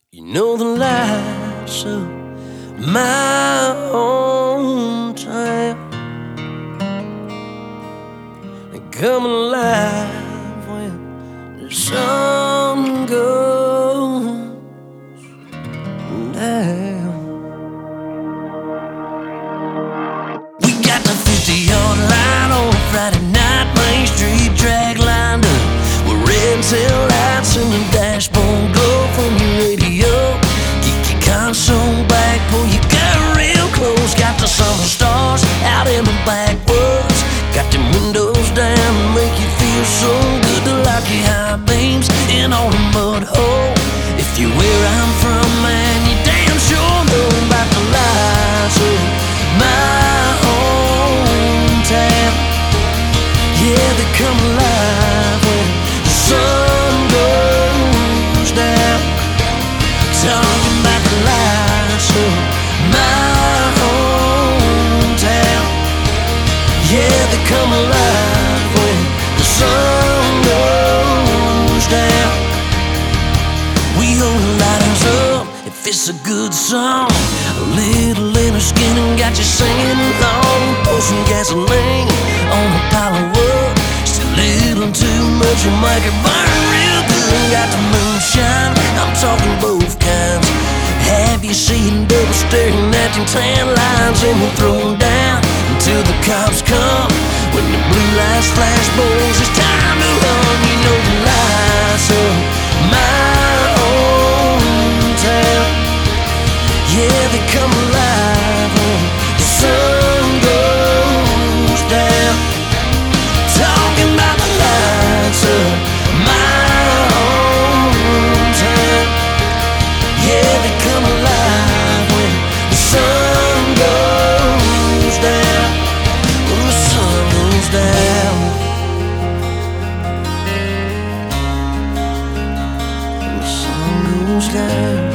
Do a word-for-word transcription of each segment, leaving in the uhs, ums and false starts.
You know the lights of my hometown, they come alive when the sun goes down. We got the fifty-yard line on a Friday night, Main Street drag lined up with red tail lights and the dashboard glow from your radio. Kick your console back, pull your gun real close. Got the summer stars out in the backwoods. Got them windows down and make you feel so good to lock your high beams in on a mud hole. If you're where I'm from, man, you damn sure know about the lights of my hometown. Yeah, they come alive when the sun goes down. Talking about the lights of my hometown. Yeah, they come alive when the sun goes down. We hold the lighters up if it's a good song. A little inner skin and got you singing along. Pour some gasoline on a pile of wood. Still a little too much to make it burn real good. Got the moonshine, I'm talking both kinds. Have you seen double staring at them tan lines? And we'll throw them down until the cops come. When the blue lights flash, boys, it's time to run. You know the lights of my hometown. Yeah, they come alive when the sun goes down. Talking about the lights of my hometown. Yeah, they come alive when the sun goes down. When the sun goes down. When the sun goes down.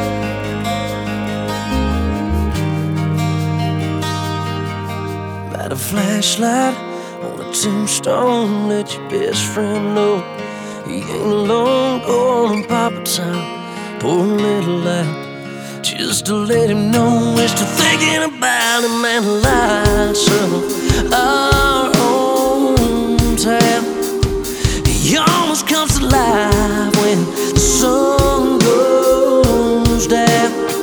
Light a flashlight on a tombstone. Let your best friend know he ain't alone. Go on and pop a time. Pour a little light just to let him know we're still thinking about him. And the lights of our hometown, he almost comes to life when the sun goes down.